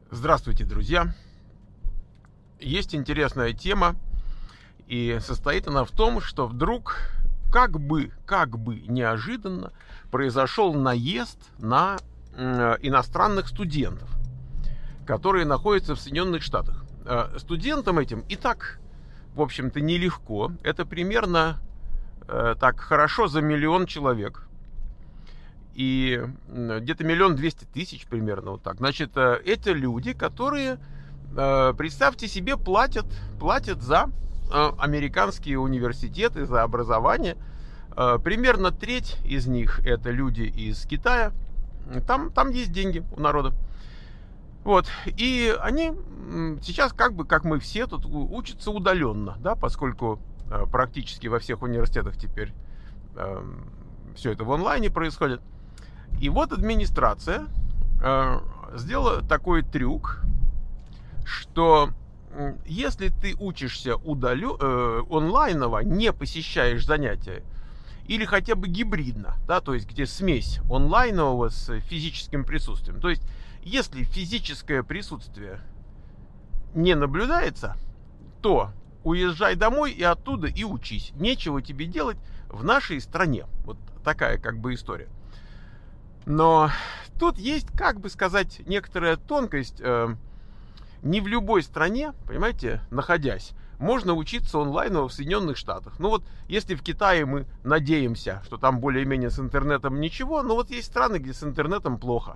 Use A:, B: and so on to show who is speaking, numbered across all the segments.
A: Здравствуйте, друзья! Есть интересная тема, и состоит она в том, что вдруг, как бы неожиданно произошел наезд на иностранных студентов, которые находятся в Соединенных Штатах. Студентам этим и так, в общем-то, нелегко. Это примерно так хорошо за 1 миллион человек. И где-то 1 200 000 примерно вот так. Значит, это люди, которые, представьте себе, платят за американские университеты, за образование. Примерно треть из них это люди из Китая. Там есть деньги у народа. Вот. И они сейчас, как мы все тут, учатся удаленно, да, поскольку практически во всех университетах теперь все это в онлайне происходит. И вот администрация сделала такой трюк, что если ты учишься онлайново, не посещаешь занятия, или хотя бы гибридно, да, то есть где смесь онлайнового с физическим присутствием, то есть если физическое присутствие не наблюдается, то уезжай домой и оттуда и учись. Нечего тебе делать в нашей стране. Вот такая как бы история. Но тут есть, как бы сказать, некоторая тонкость. Не в любой стране, понимаете, находясь, можно учиться онлайново в Соединенных Штатах. Ну вот, если в Китае мы надеемся, что там более-менее с интернетом ничего, но вот есть страны, где с интернетом плохо.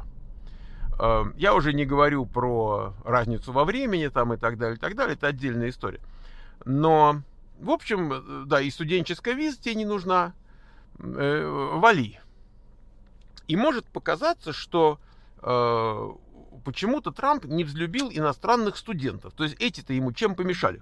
A: Я уже не говорю про разницу во времени там и так далее, это отдельная история. Но, в общем, да, и студенческая виза тебе не нужна, вали. И может показаться, что почему-то Трамп не взлюбил иностранных студентов. То есть эти-то ему чем помешали?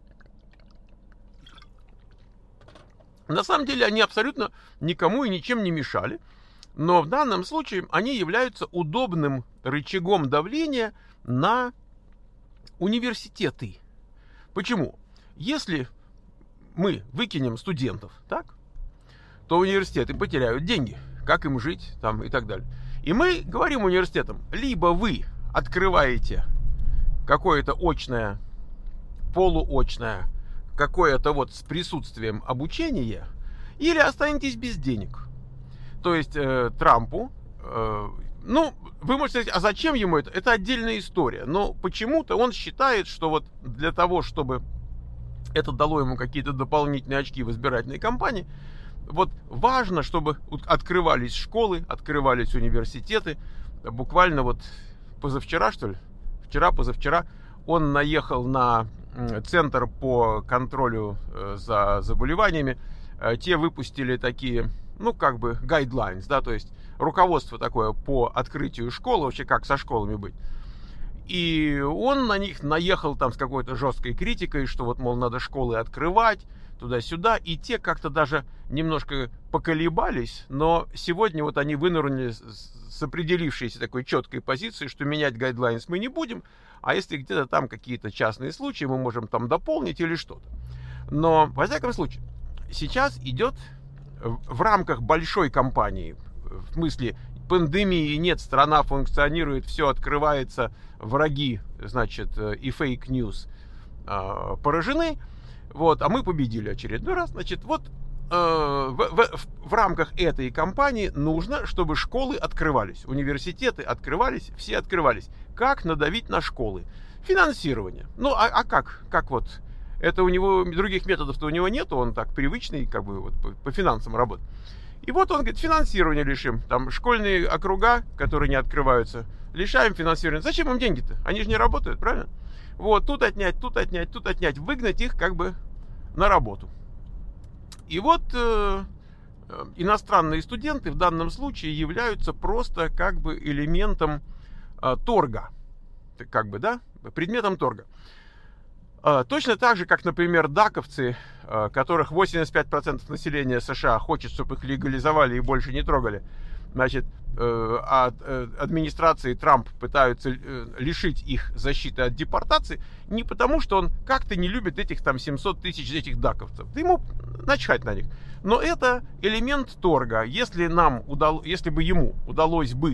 A: На самом деле они абсолютно никому и ничем не мешали. Но в данном случае они являются удобным рычагом давления на университеты. Почему? Если мы выкинем студентов, так, то университеты потеряют деньги. Как им жить там и так далее. И мы говорим университетам, либо вы открываете какое-то очное, полуочное, какое-то вот с присутствием обучение, или останетесь без денег. То есть Трампу, ну, вы можете сказать, а зачем ему это? Это отдельная история. Но почему-то он считает, что вот для того, чтобы это дало ему какие-то дополнительные очки в избирательной кампании, вот важно, чтобы открывались школы, открывались университеты. Буквально вот позавчера, что ли, вчера-позавчора, он наехал на Центр по контролю за заболеваниями. Те выпустили такие, ну, как бы, guidelines, да, то есть руководство такое по открытию школ, вообще как со школами быть. И он на них наехал там с какой-то жесткой критикой, что вот, мол, надо школы открывать, туда-сюда, и те как-то даже немножко поколебались, но сегодня вот они вынырнули с определившейся такой четкой позицией, что менять гайдлайнс мы не будем, а если где-то там какие-то частные случаи, мы можем там дополнить или что-то. Но, во всяком случае, сейчас идет в рамках большой кампании, в смысле пандемии нет, страна функционирует, все открывается, враги, значит, и фейк-ньюс поражены. Вот, а мы победили очередной раз. Значит, вот в рамках этой кампании нужно, чтобы школы открывались, университеты открывались, все открывались. Как надавить на школы? Финансирование. Ну, а как вот? Это у него, других методов-то у него нету, он так привычный, как бы, вот, по финансам работает. И вот он говорит, финансирование лишим. Там школьные округа, которые не открываются, лишаем финансирования. Зачем им деньги-то? Они же не работают, правильно? Вот, тут отнять, выгнать их как бы на работу. И вот иностранные студенты в данном случае являются просто как бы элементом торга. Как бы, да, предметом торга. Точно так же, как, например, даковцы, которых 85% населения США хочет, чтобы их легализовали и больше не трогали. Значит, от администрации Трамп пытаются лишить их защиты от депортации не потому, что он как-то не любит этих там 700 000 этих даковцев. Да ему начхать на них. Но это элемент торга. Если бы ему удалось бы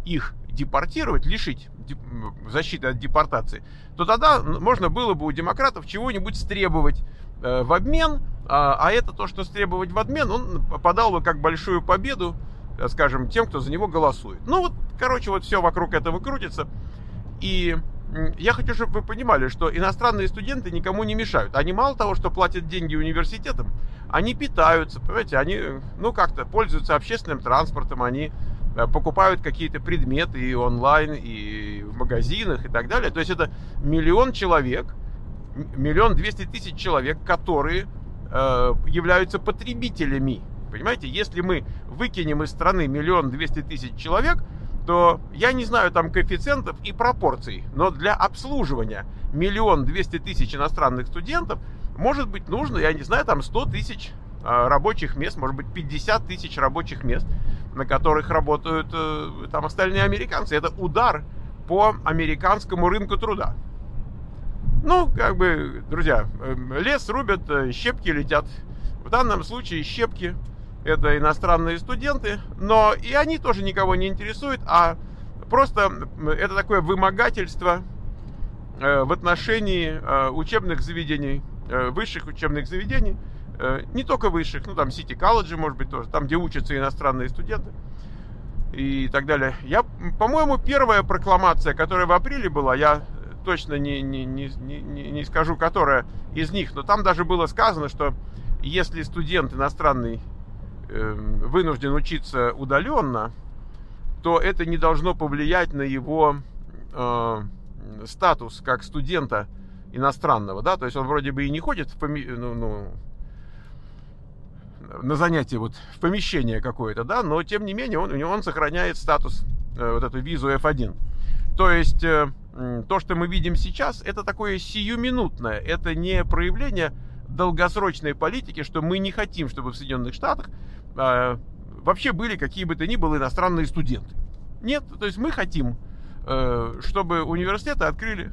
A: их депортировать, лишить защиты от депортации, то тогда можно было бы у демократов чего-нибудь стребовать в обмен, а это то, что стребовать в обмен, он подал бы как большую победу, скажем, тем, кто за него голосует. Ну вот, короче, вот все вокруг этого крутится. И я хочу, чтобы вы понимали, что иностранные студенты никому не мешают. Они мало того, что платят деньги университетам, они питаются, понимаете, они, ну, как-то пользуются общественным транспортом, они покупают какие-то предметы и онлайн, и в магазинах, и так далее. То есть это 1 миллион человек, 1 200 000 человек, которые являются потребителями. Понимаете, если мы выкинем из страны 1 200 000 человек, то я не знаю там коэффициентов и пропорций, но для обслуживания 1 200 000 иностранных студентов может быть нужно, я не знаю, там 100 000 рабочих мест, может быть 50 000 рабочих мест, на которых работают там остальные американцы. Это удар по американскому рынку труда. Ну, как бы, друзья, лес рубят, щепки летят. В данном случае щепки — это иностранные студенты, но и они тоже никого не интересуют, а просто это такое вымогательство в отношении учебных заведений, высших учебных заведений, не только высших, ну там сити-колледжи, может быть, тоже, там, где учатся иностранные студенты и так далее. По-моему, первая прокламация, которая в апреле была, я точно не скажу, которая из них, но там даже было сказано, что если студент иностранный вынужден учиться удаленно, то это не должно повлиять на его статус как студента иностранного, да, то есть он вроде бы и не ходит на занятие вот в помещение какое-то, да, но тем не менее он сохраняет статус, вот эту визу F1. То есть то, что мы видим сейчас, это такое сиюминутное, это не проявление долгосрочной политики, что мы не хотим, чтобы в Соединенных Штатах вообще были какие бы то ни было иностранные студенты. Нет, то есть мы хотим, чтобы университеты открыли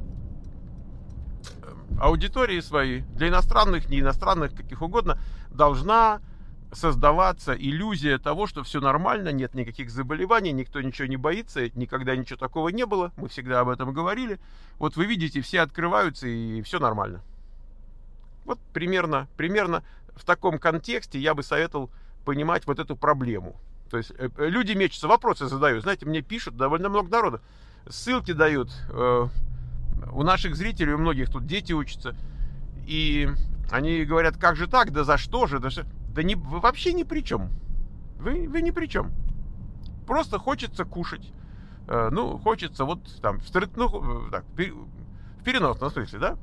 A: аудитории свои для иностранных, не иностранных, каких угодно. Должна создаваться иллюзия того, что все нормально, нет никаких заболеваний, никто ничего не боится, никогда ничего такого не было, мы всегда об этом говорили. Вот вы видите, все открываются и все нормально. Вот примерно в таком контексте я бы советовал понимать вот эту проблему. То есть люди мечутся, вопросы задают. Знаете, мне пишут довольно много народу. Ссылки дают. У наших зрителей, у многих тут дети учатся. И они говорят, как же так, да за что же? Да не, вы вообще ни при чем. Вы ни при чем. Просто хочется кушать. Ну, хочется вот там, в переносном смысле, да?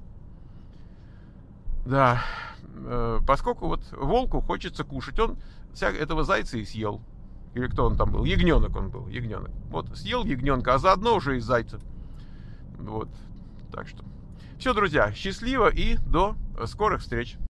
A: Да. Поскольку вот волку хочется кушать, он этого зайца и съел. Или кто он там был? Ягненок он был, ягненок. Вот, съел ягненка, а заодно уже и зайца. Вот, так что. Все, друзья, счастливо и до скорых встреч.